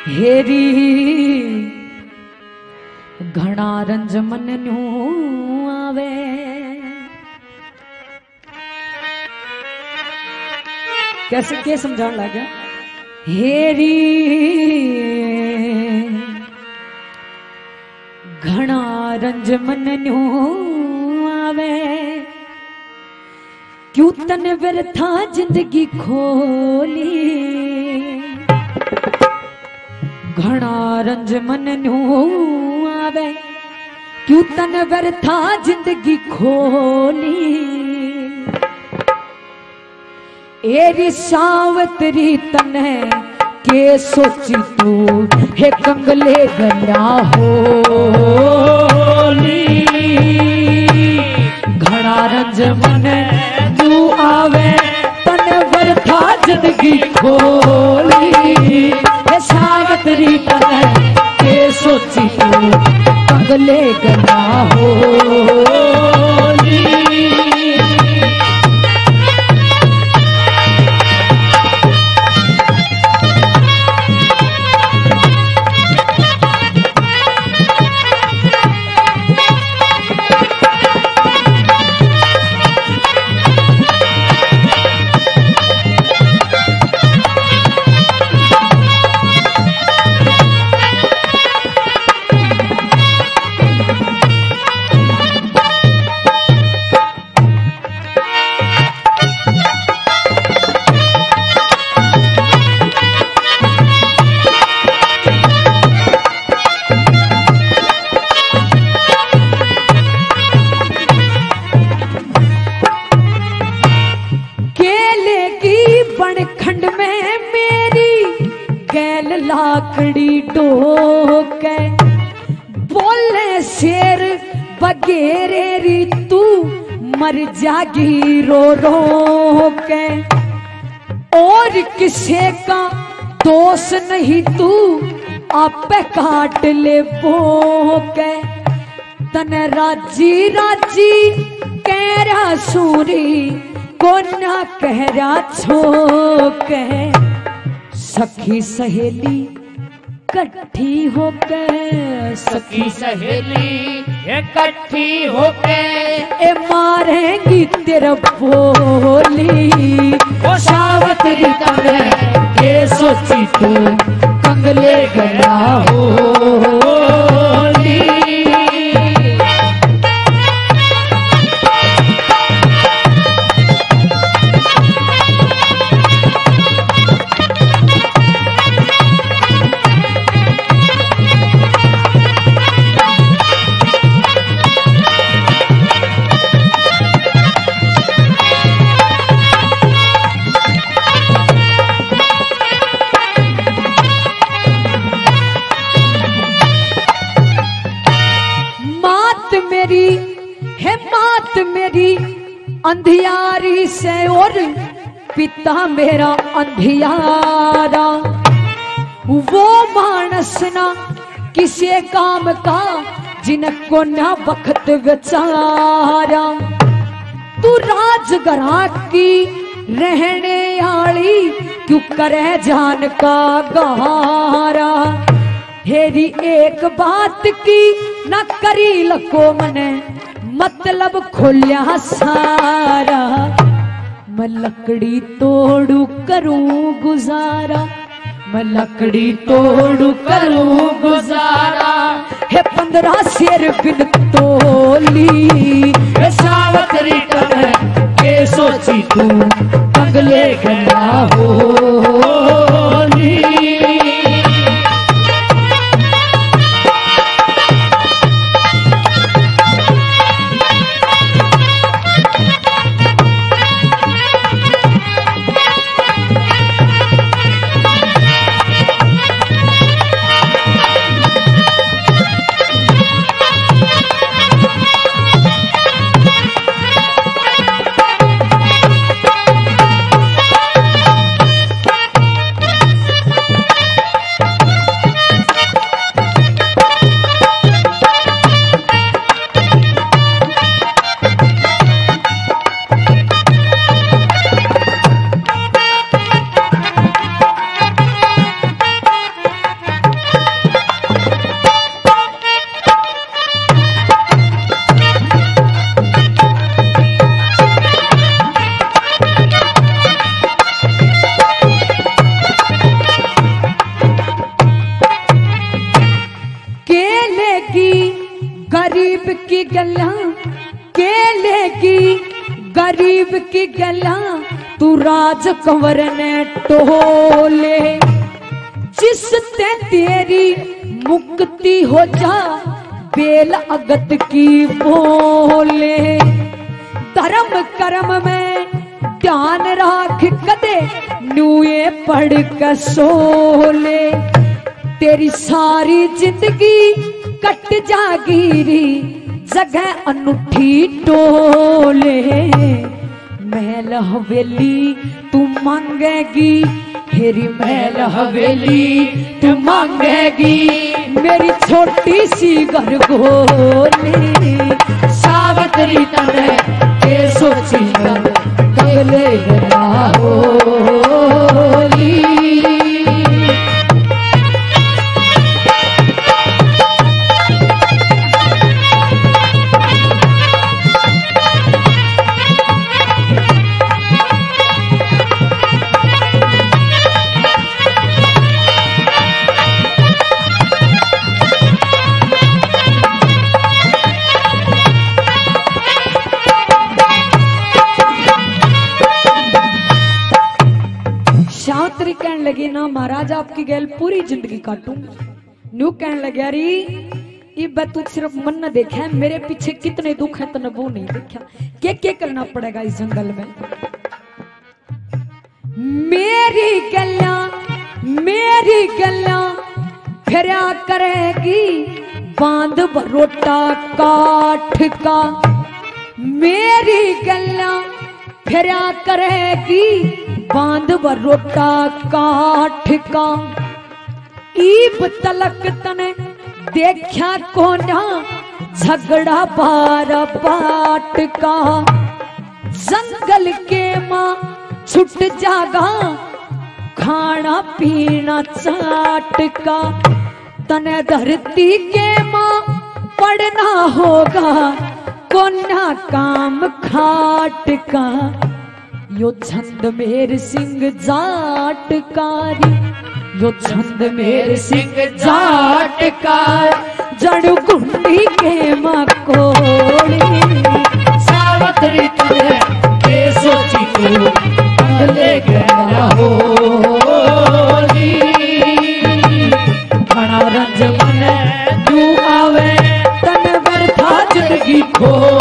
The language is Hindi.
हेरी घना रंज मन न्यू आवे। कैसे के समझाने लगा? हेरी घना रंज मन न्यू आवे, क्यों तन व्यर्था जिंदगी खोली। घना रंज मन न्यू आवे, क्यों तन व्यर्था जिंदगी खोली। एरी सावतरी तने के सोची तू हे कंगले गला होली। घना रंज मन न्यू आवे, तन व्यर्था जिंदगी खोली। सावतरी तने के सोची तू कंगले गला होली। खंड में मेरी गैल लाकड़ी डोके, बोले शेर बगेरे री तू मर जागी रो रो के। और किसे का दोष नहीं तू आपे काट ले बोके। तन राजी राजी कह रहा सूरी को ना कह रहा छो कह। सखी सहेली इकट्ठी होके, सखी सहेली इकट्ठी होके ए मारेंगी तेरा बोली। ओ सावतरी तने के सोची तू कंगले गला होली। मात मेरी अंधियारी से और पिता मेरा अंधियारा। वो मानस ना किसी काम का जिनको ना वक्त बेचारा। तू राजगरा की रहने आली क्यों करे जान का गहारा। हेरी एक बात की न करी लको मने मतलब खोलिया सारा। मैं लकड़ी तोड़ू करूं गुजारा, मैं लकड़ी तोड़ू करूं गुजारा। हे 15 शेर बिन तोली, सावतरी तने के सोची तू कंगले गला होली। मांगेगी गरीब की गला तू राज कंवर ने टोले, जिससे तेरी मुक्ति हो जा बेल अगत की बोले। धर्म कर्म में ध्यान राख कदे नुए पढ़ कसोले, तेरी सारी जिंदगी कट जागीरी जगह अनूठी टोले। महल हवेली तू मांगेगी, तेरी महल हवेली तू मांगेगी, मेरी छोटी सी गरगोली। सावतरी तने के सोची तन कंगले गला होली। शास्त्री कहने लगे ना महाराज आपकी गैल पूरी जिंदगी काटूं। न्यू कहने लगे अरे ये तू सिर्फ मन न देखा है, मेरे पीछे कितने दुख है तने वो नहीं देखा। क्या करना पड़ेगा इस जंगल में। मेरी गल्ला फिरा करेगी बांध बरोटा काठ का, मेरी गल्ला फिरा करेगी बांध बरोटा काठ का। ईब तलक तने देखा कोना झगड़ा बार बाट का, जंगल के माँ छुट जागा खाना पीना चाट का। तने धरती के माँ पढ़ना होगा कोना काम खाट का। यो छंद मेर सिंह जाटकारी, यो छंद मेर सिंह जाटकार, जड़ गुंडी के मकोड़ी। सावतरी तुझे के सोची तू कंगले गला होली। घना रंज मन तू आवे तन बरथा जिंदगी खो